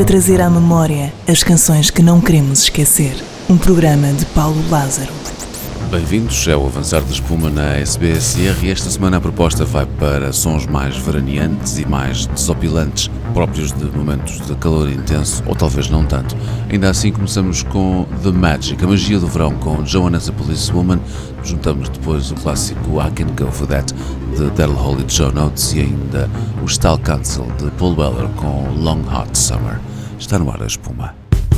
trazer à memória as canções que não queremos esquecer. Um programa de Paulo Lázaro. Bem-vindos ao Avançar de Espuma na SBSR e esta semana a proposta vai para sons mais veraneantes e mais desopilantes, próprios de momentos de calor intenso, ou talvez não tanto. Ainda assim começamos com The Magic, a magia do verão, com Joanna's a Policewoman. Juntamos depois o clássico I Can Go For That de Daryl Hall e Joe Notes e ainda o Style Council de Paul Weller com Long Hot Summer. Está no ar a espuma.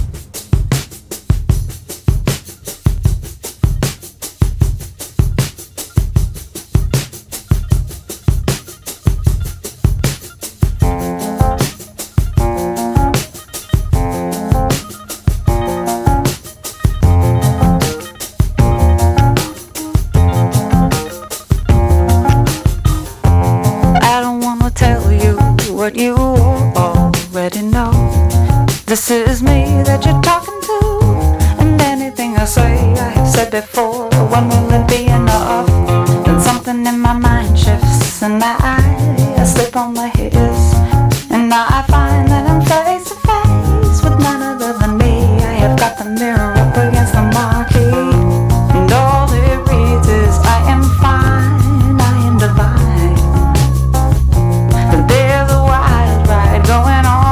This is me that you're talking to, and anything I say I have said before. When will it be enough? Then something in my mind shifts, and I slip on my hips, and now I find that I'm face to face with none other than me. I have got the mirror up against the marquee, and all it reads is I am fine, I am divine. But there's a wild ride going on.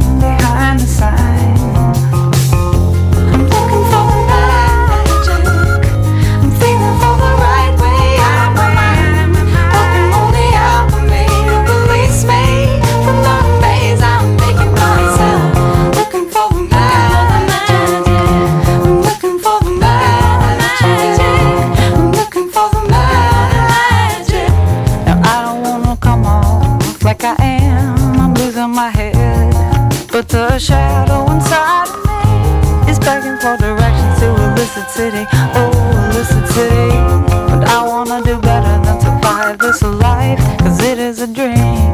But the shadow inside of me is begging for directions to illicit city, oh illicit city. But I wanna do better than survive this life, cause it is a dream.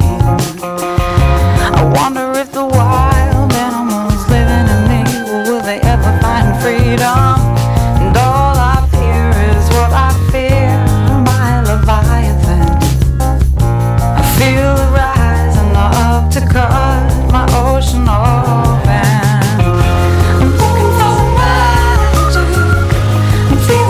I wonder if the wild animals living in me, will they ever find freedom? And all I fear is what I fear, my Leviathan. I feel it rising up to cut my ocean open. I'm looking for the magic. I'm feeling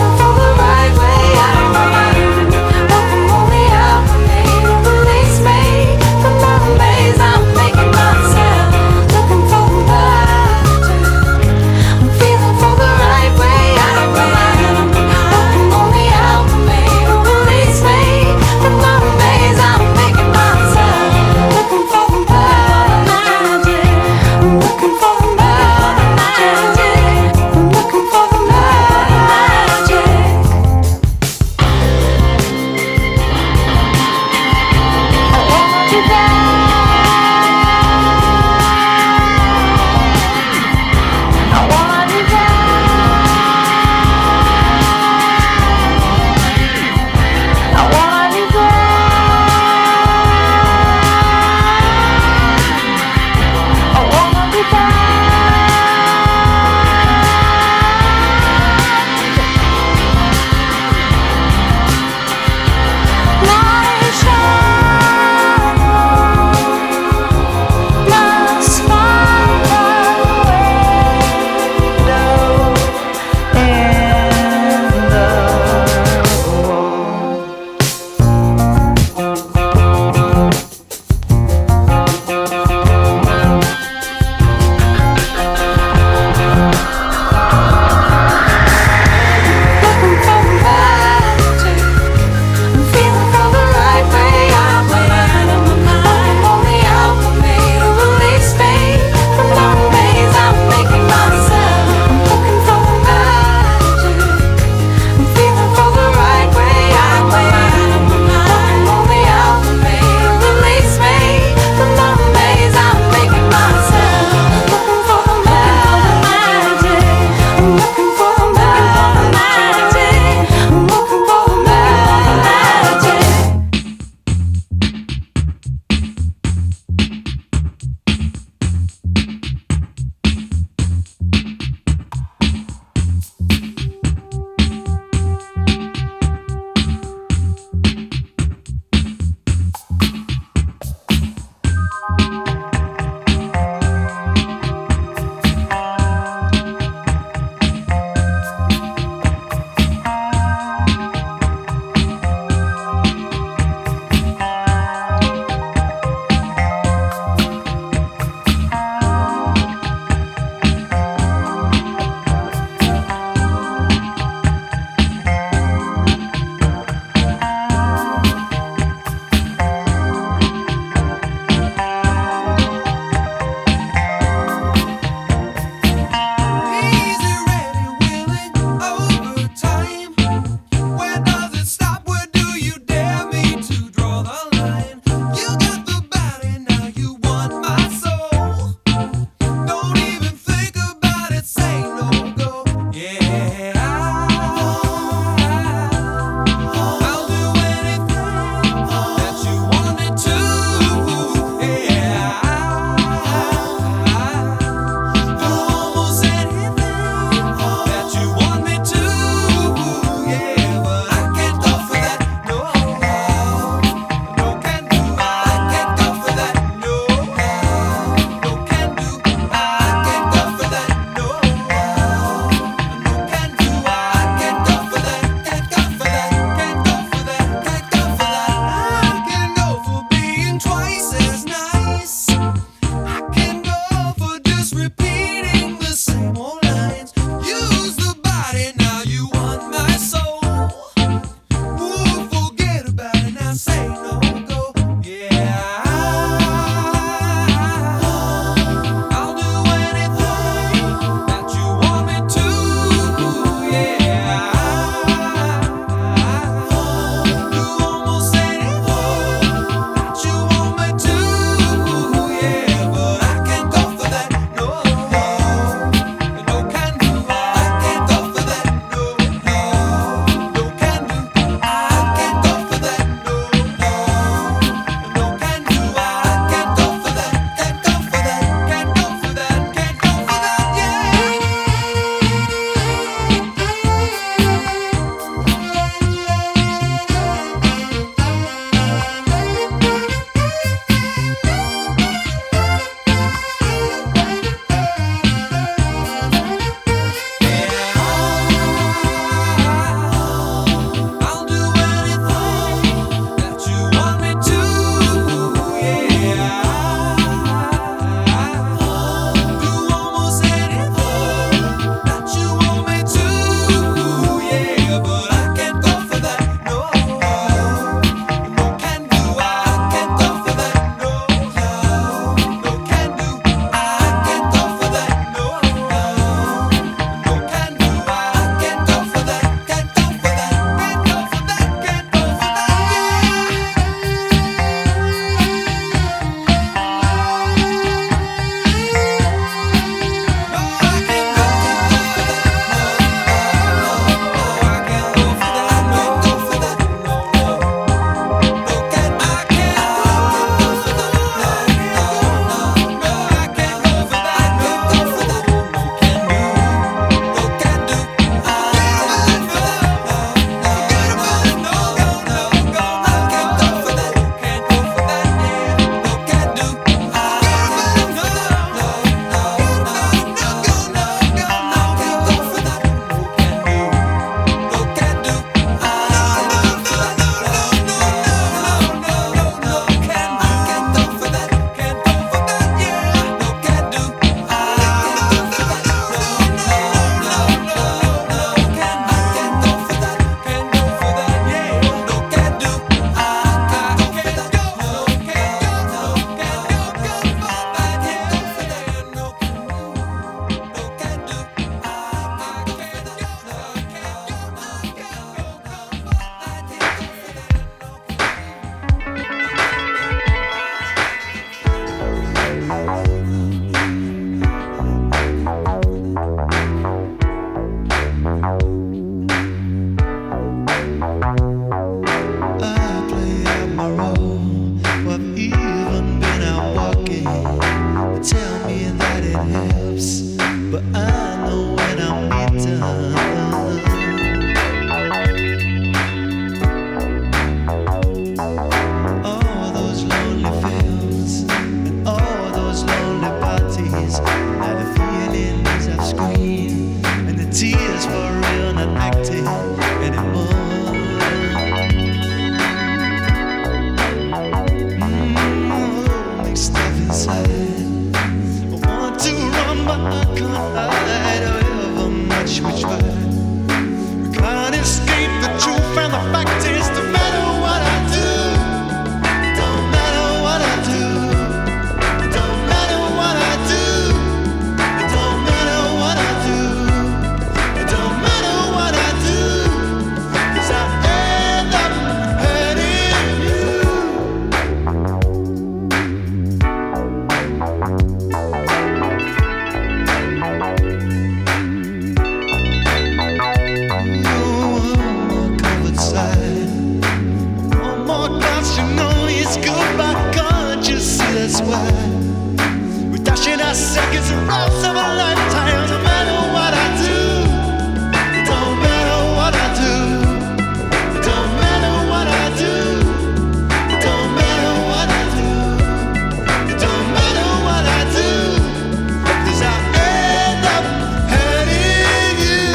We're dashing our seconds and rounds of a lifetime. No matter what I do, it don't matter what I do. It don't matter what I do. It don't matter what I do. It don't matter what I do. 'Cause I end up hurting you.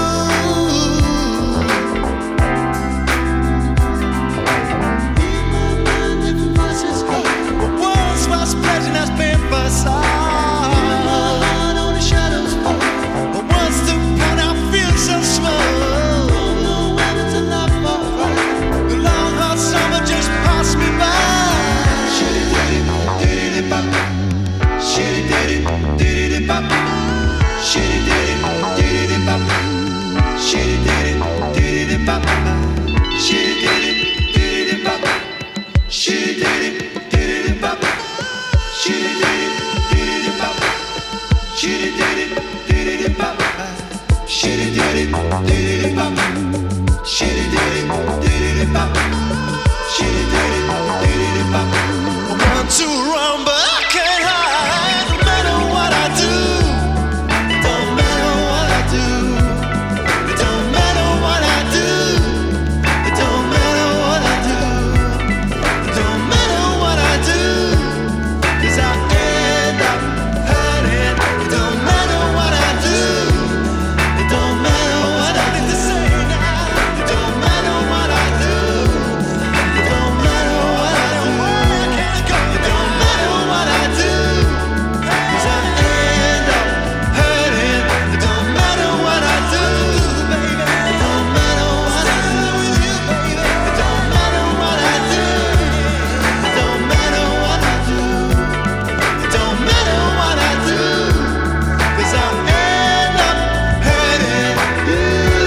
Once was pleasure has been facade. On the shadows fall. But once the pain I feel so small. Don't know whether to laugh or cry. The long hot summer just passed me by. Shitty diddy bop. Shitty diddy bop. Shitty diddy bop. Shitty diddy bop. Shitty diddy bop. Shitty diddy bop. Shitty diddy bop. Shitty diddy bop. Shitty diddy bop. Shitty diddy bop. Shitty diddy bop. I want to run, but I can't hide. No matter what I do, it don't matter what I do. It don't matter what I do. It don't matter what I do. It don't matter what I do. 'Cause I end up hurting. It don't matter what I do. It don't matter what I do. It don't matter what I do. It don't matter what I do. It don't matter what I do. 'Cause I end up hurting. It don't matter what I do, baby. It don't matter what I do with you, baby. It don't matter what I do. It don't matter what I do. It don't matter what I do. 'Cause I end up hurting you.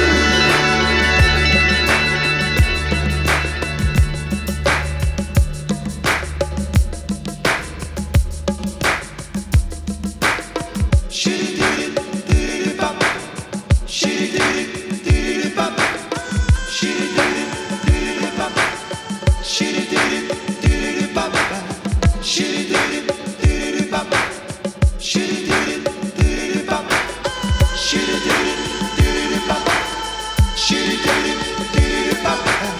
Shitty diddy bop. Shitty diddy bop. Shitty diddy bop. Shitty diddy bop. Shitty diddy bop. Shitty diddy bop. Shitty diddy bop. Shitty diddy bop.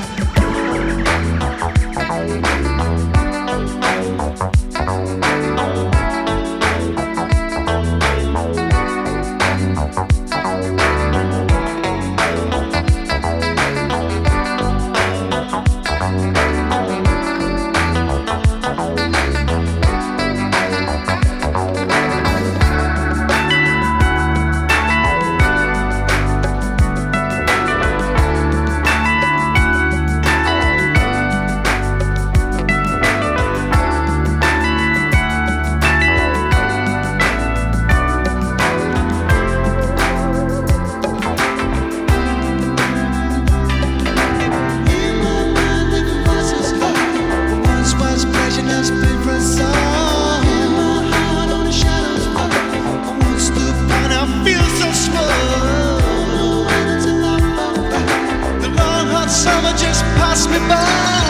Once was pleasure has been facade. In my heart on the shadows fall. I once stood and I feel so small. No whether to laugh or cry. The long hot summer just passed me by.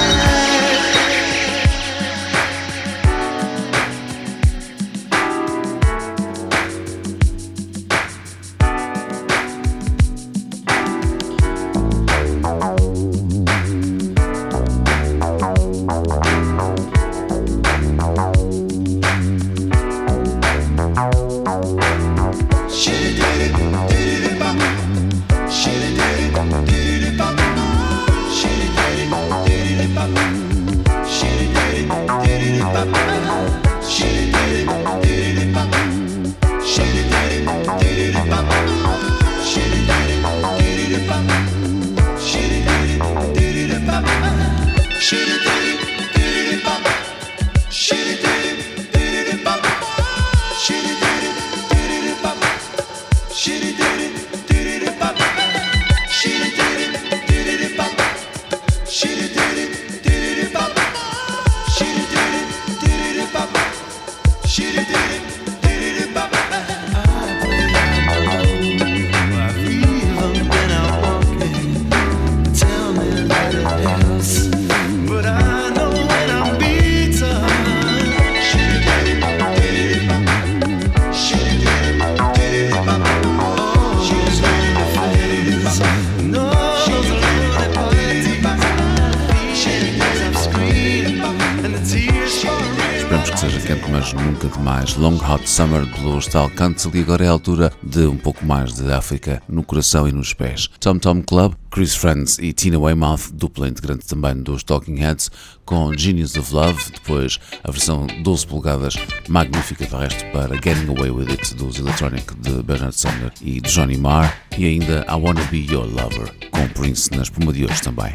Shitty diddy bop. Shitty diddy bop. Shitty diddy mas nunca demais. Long Hot Summer Blues, tal Cancel, e agora é a altura de um pouco mais de África no coração e nos pés. Tom Tom Club, Chris Friends e Tina Weymouth, dupla integrante também dos Talking Heads, com Genius of Love, depois a versão 12 polegadas, magnífica de resto, para Getting Away With It, dos Electronic, de Bernard Sumner e de Johnny Marr, e ainda I Wanna Be Your Lover, com Prince na espuma de hoje também.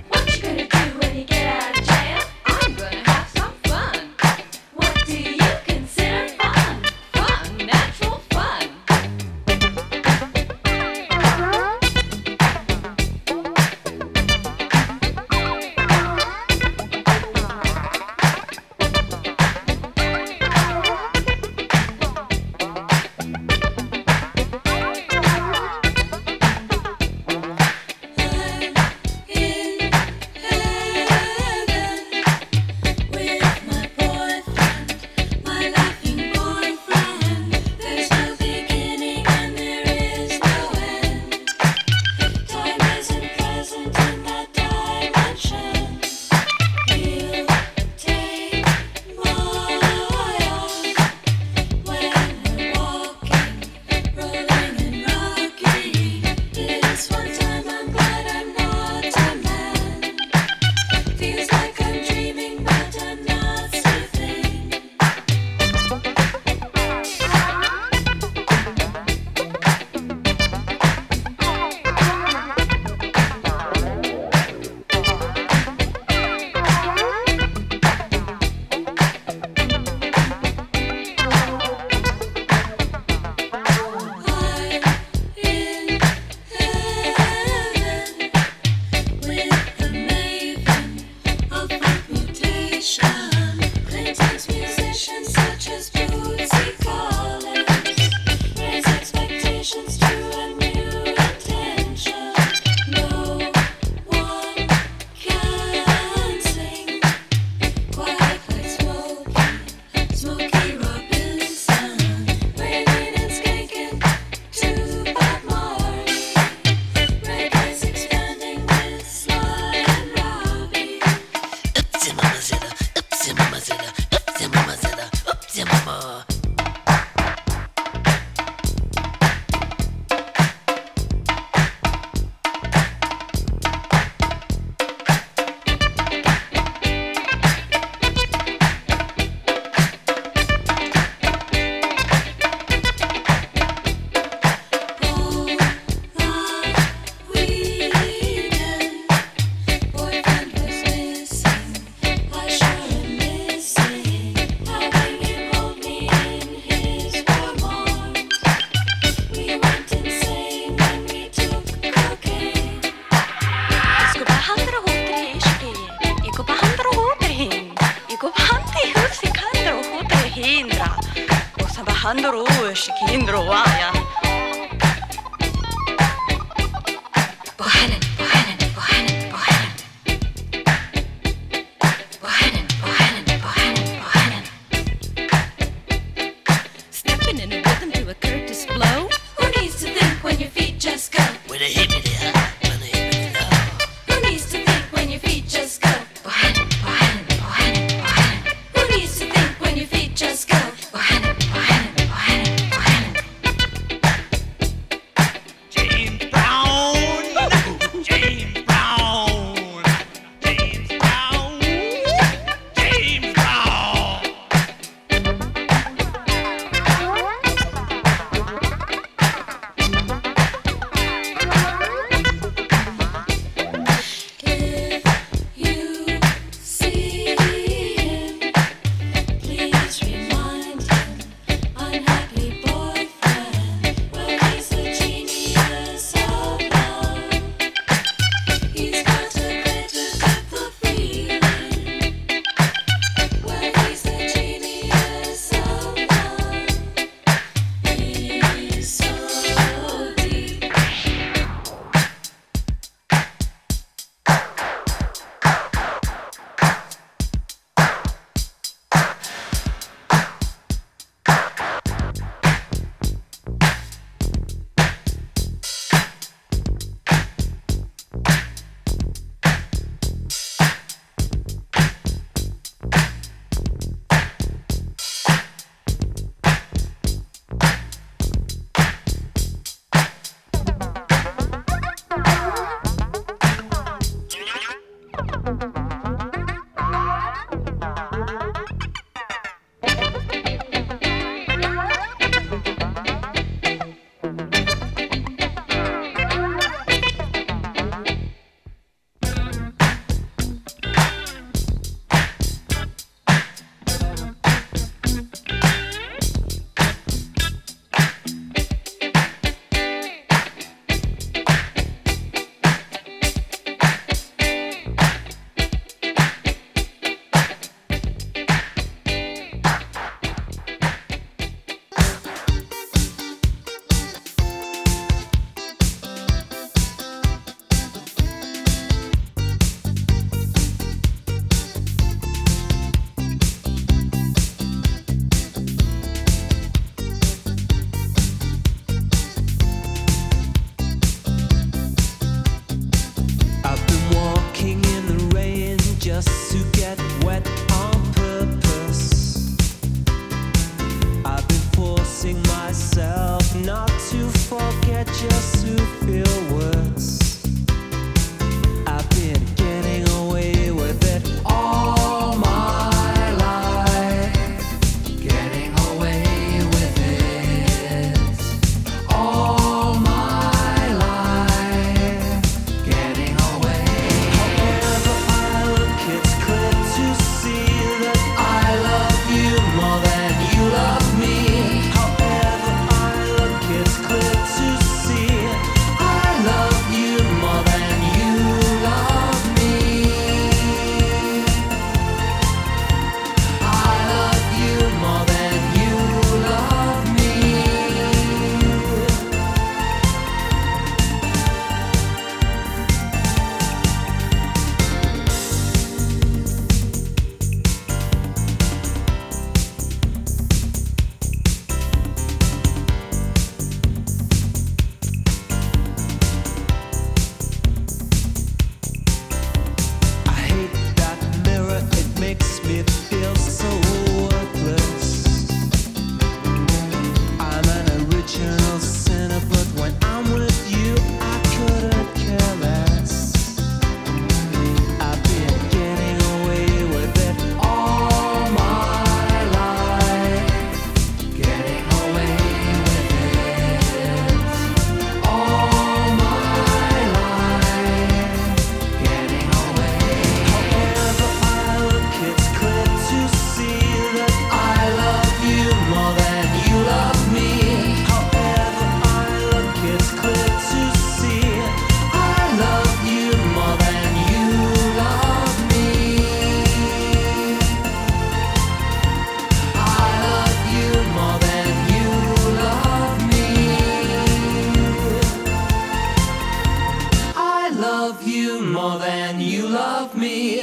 you more than you love me.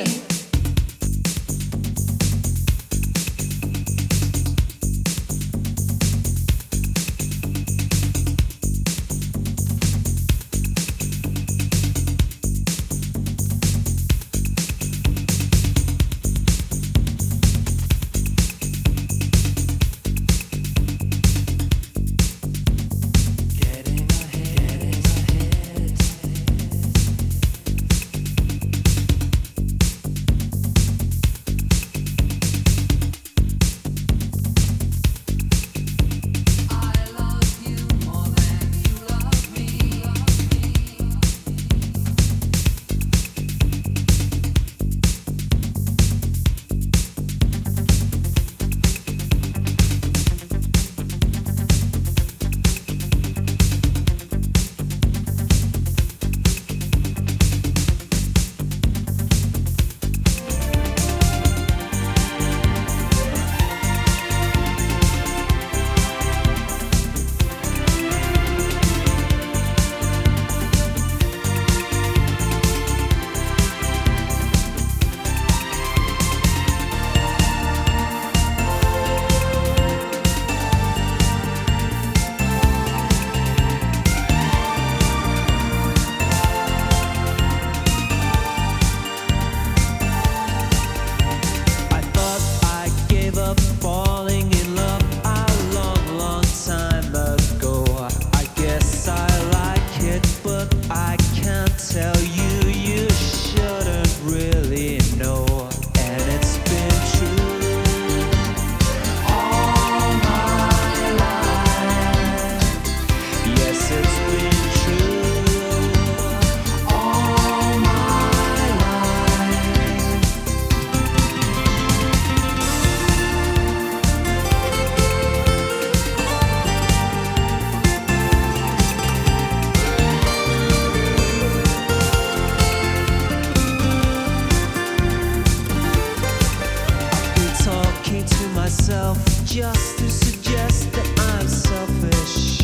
Just to suggest that I'm selfish.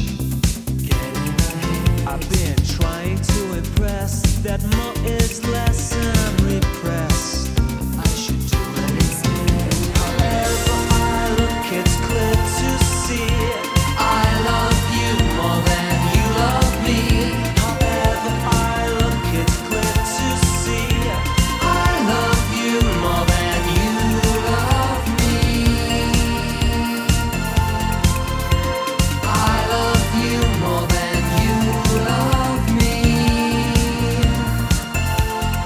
I've been trying to impress that more is less and I'm repressed. I should do it instead. However I look, it's clear to see I love you more than you love me. However I look, it's clear to see I love you more than you love me. I love you more than you love me.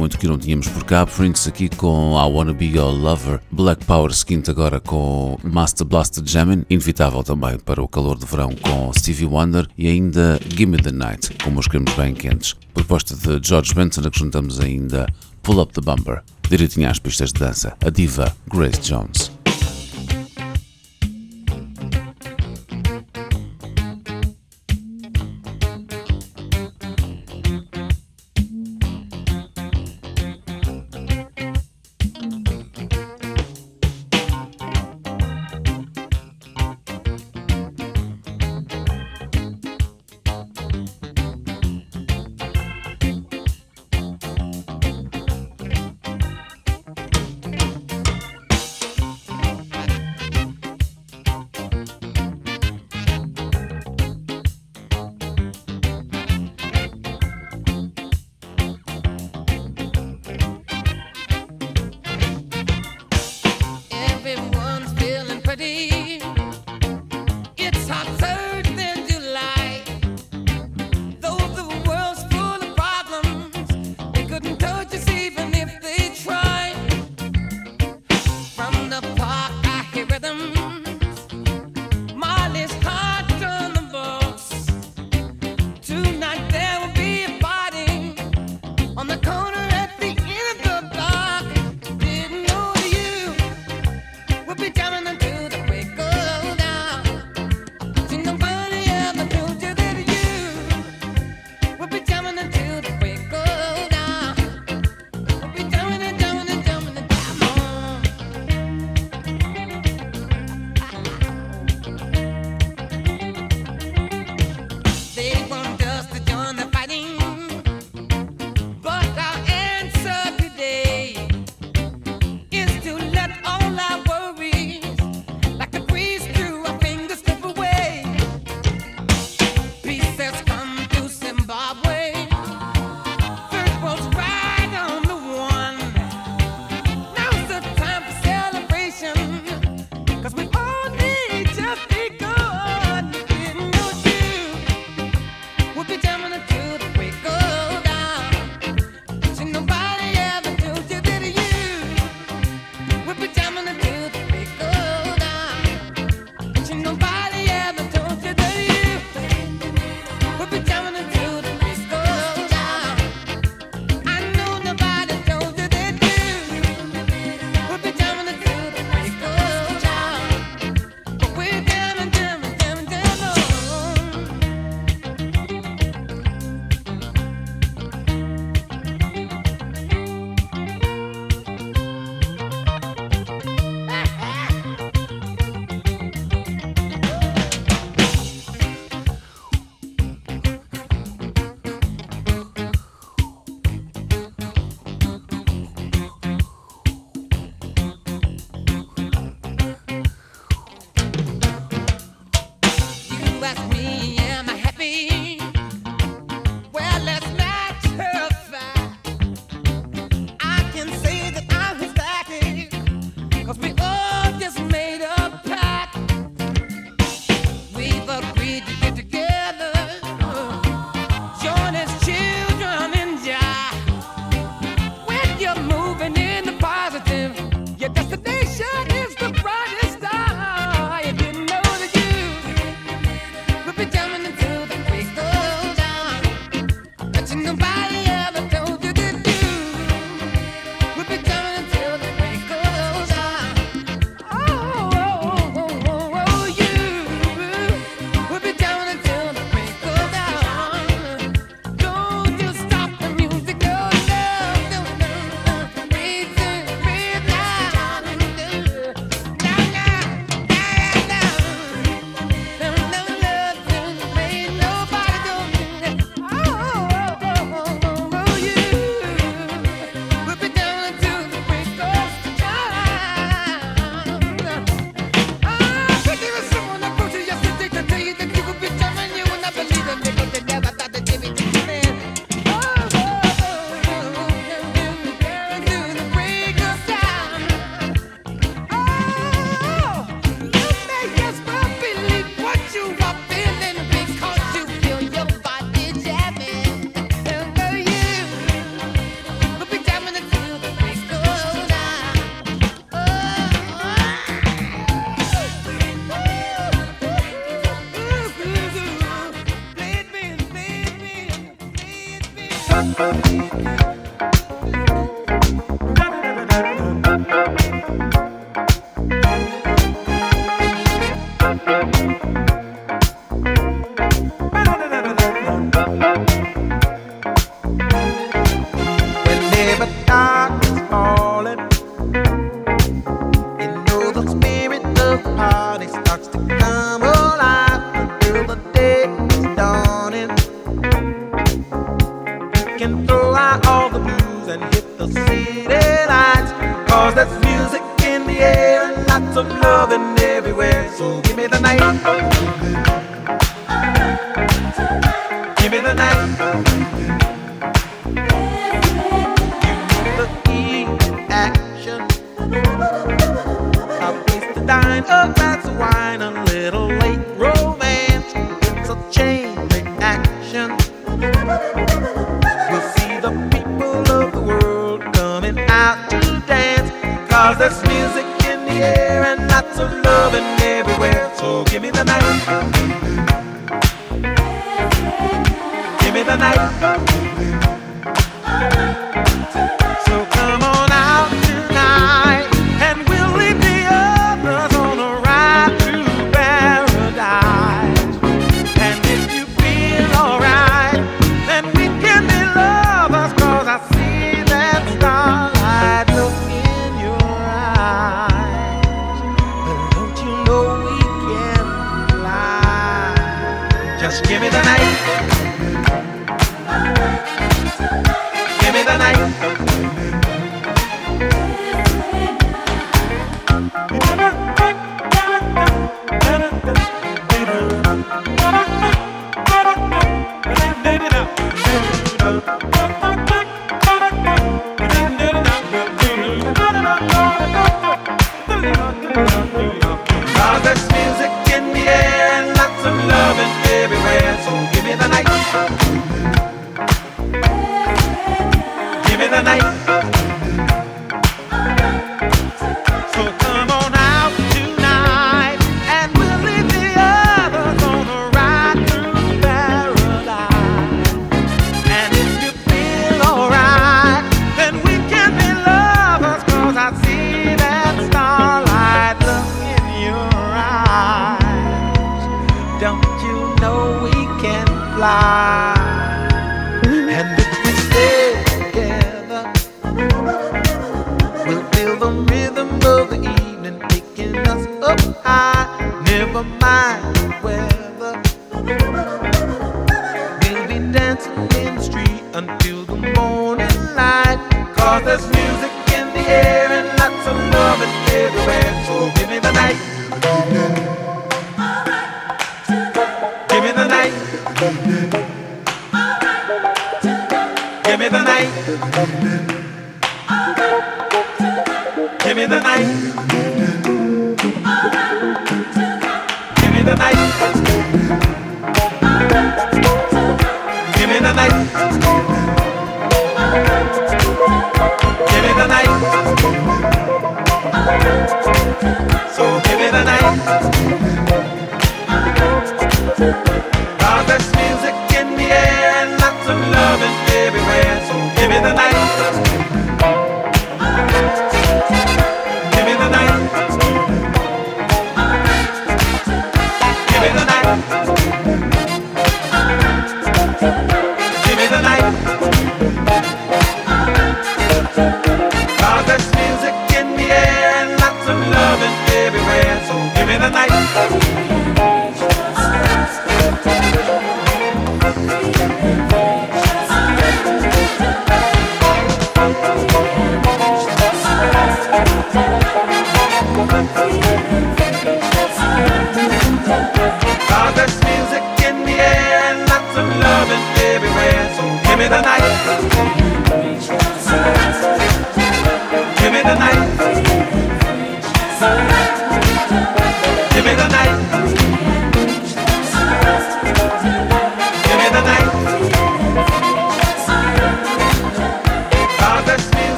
muito que não tínhamos por cá. Prince aqui com I Wanna Be Your Lover, Black Power seguinte agora com Master Blaster Jamming, inevitável também para o calor de verão com Stevie Wonder e ainda Gimme the Night, com meus cremes bem quentes. Proposta de George Benson, a que juntamos ainda Pull Up the Bumper, direitinho às pistas de dança, a diva Grace Jones. We'll be jamming until the break of dawn.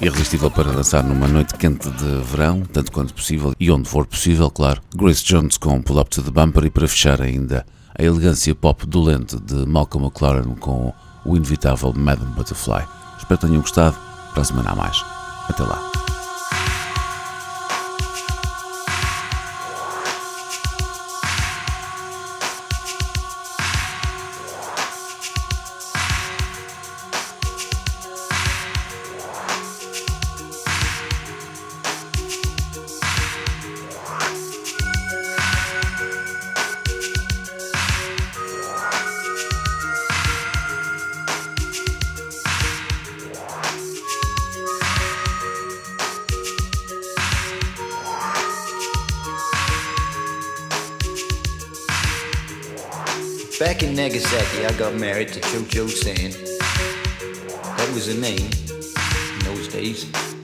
Irresistível para dançar numa noite quente de verão, tanto quanto possível, e onde for possível, claro. Grace Jones com Pull Up to the Bumper, e para fechar ainda a elegância pop dolente de Malcolm McLaren com o inevitável Madame Butterfly. Espero que tenham gostado. Para a semana a mais. Até lá. Back in Nagasaki, I got married to Cho-Cho San. That was her name in those days,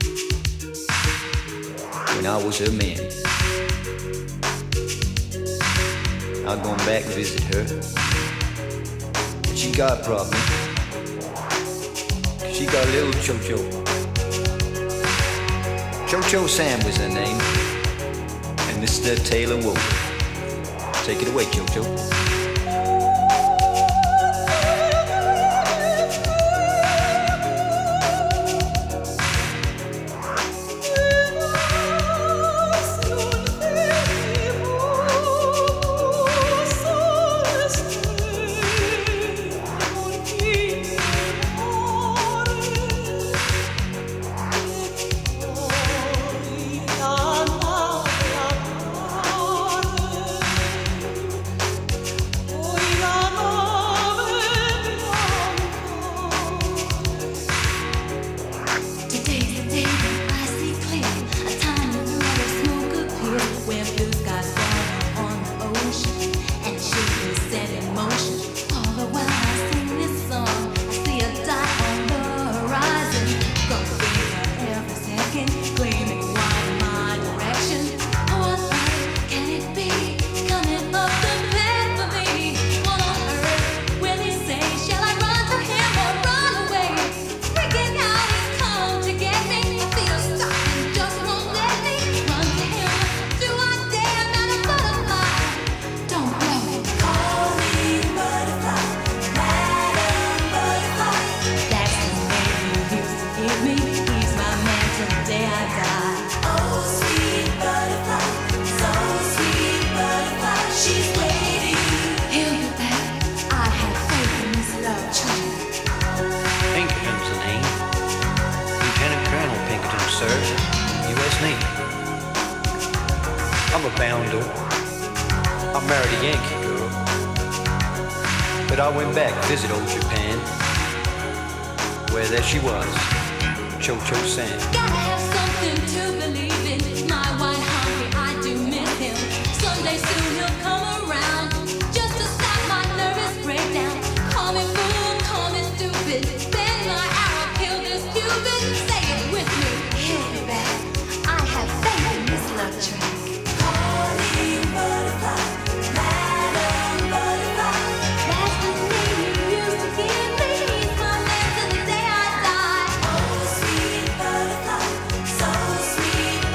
when I was her man. I've gone back and visit her, but she got a problem. She got a little Cho-Cho. Cho-Cho San was her name, and Mr. Taylor Wolf. Take it away, Cho-Cho. Visit old Japan, where there she was, Cho-Cho San. Gotta have something to believe in. My wine hungry, I do miss him. Someday soon he'll come around, just to stop my nervous breakdown. Call me fool, call me stupid. Bend my arrow, kill this Cupid. Say it with me, hit me back. I have faith in this love track. Calling butterfly. Sweet butterfly, so sweet.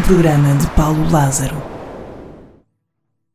programa de Paulo Lázaro.